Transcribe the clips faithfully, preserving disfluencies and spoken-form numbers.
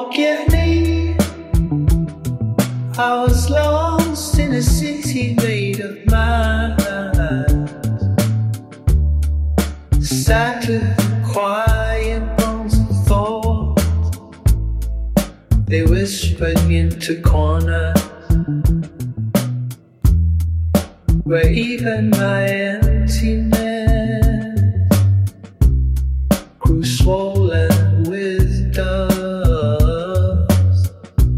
Forgive me, I was lost in a city made of minds. Sat with quiet bones of thought. They whispered into corners where even my emptiness grew swollen with dust.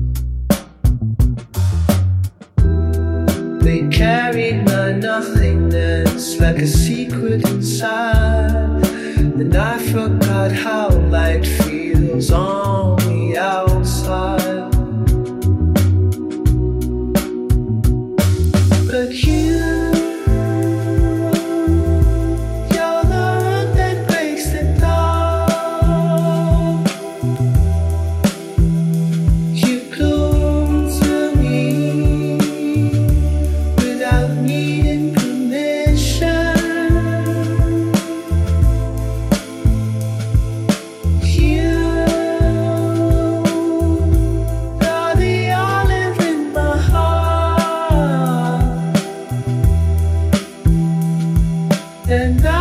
They carried my nothingness like a secret inside, and I forgot how light feels on the outside. But you, you're the one that breaks the dawn. You bloom through me without needing permission. You are the olive in my heart, and I,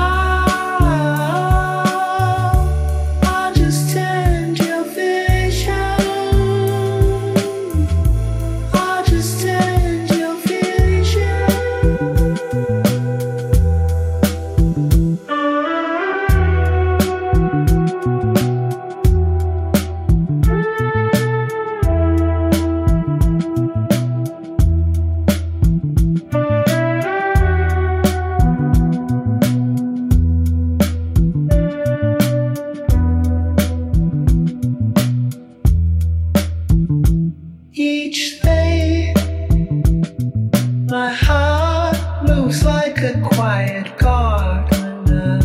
I just tend your vision. I just tend your vision. Each day, my heart moves like a quiet gardener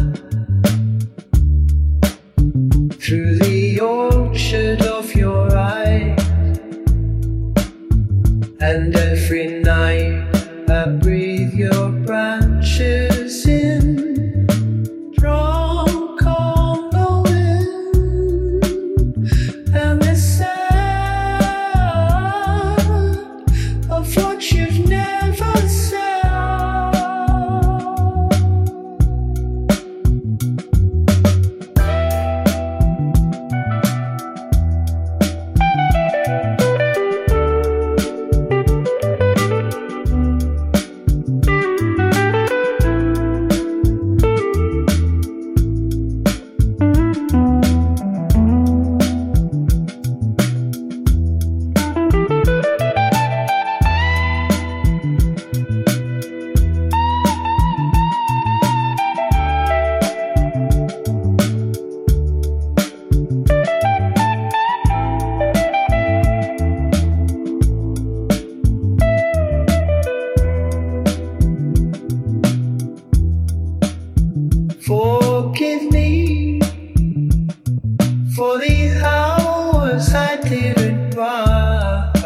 through the orchard of your eyes. And every night I breathe your branches in, drunk on the wind, and the sound of what you've never said. Forgive me for the hours I didn't rise,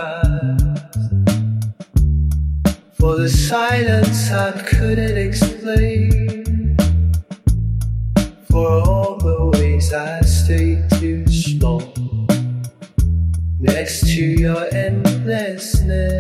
for the silence I couldn't explain, for all the ways I stayed too small next to your endlessness.